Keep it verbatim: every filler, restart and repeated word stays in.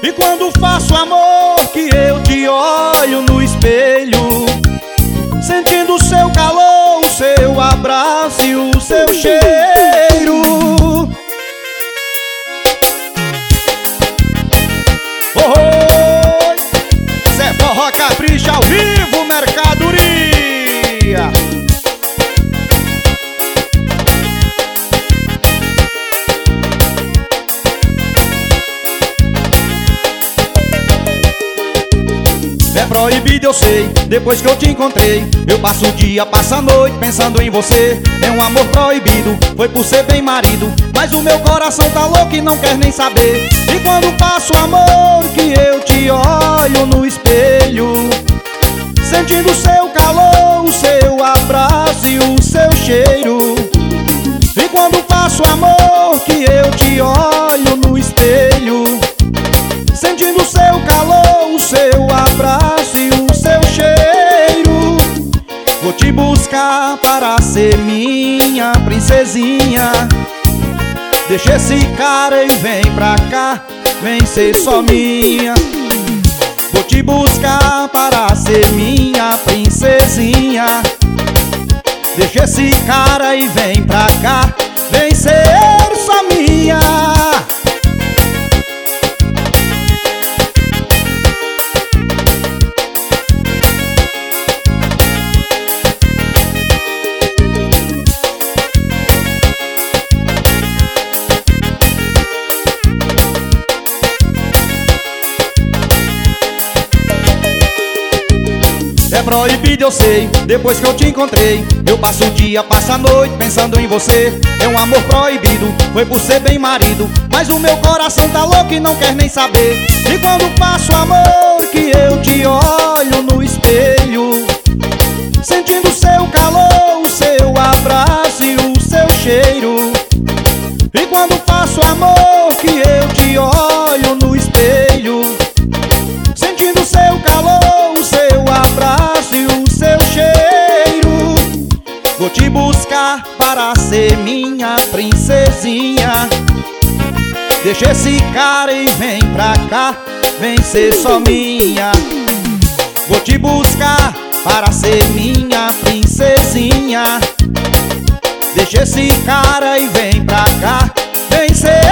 E quando faço amor que eu te olho no espelho, sentindo o seu calor, o seu abraço e o seu cheiro. Oh, oh, Zé Forró Capricha ao vivo, mercadoria. É proibido, eu sei, depois que eu te encontrei. Eu passo o dia, passo a noite pensando em você. É um amor proibido, foi por ser bem marido, mas o meu coração tá louco e não quer nem saber. E quando passo amor que eu te olho no espelho, sentindo o seu calor, o seu abraço e o seu cheiro. E quando passo amor que eu te olho no espelho, sentindo o seu calor, o seu abraço e o seu cheiro. Vou te buscar para ser minha princesinha. Deixa esse cara e vem pra cá, vem ser só minha. Vou te buscar para ser minha princesinha. Deixa esse cara e vem pra cá, vem ser só minha. É proibido, eu sei, depois que eu te encontrei. Eu passo o dia, passo a noite pensando em você. É um amor proibido, foi por ser bem marido, mas o meu coração tá louco e não quer nem saber. E quando passo amor que eu te olho no espelho, sentindo o seu calor, o seu abraço e o seu cheiro. E quando passo amor que eu te olho no espelho, sentindo o seu calor, o seu abraço e o seu cheiro. Vou te buscar para ser minha princesinha. Deixa esse cara e vem pra cá, vem ser só minha. Vou te buscar para ser minha princesinha. Deixa esse cara e vem pra cá, vem ser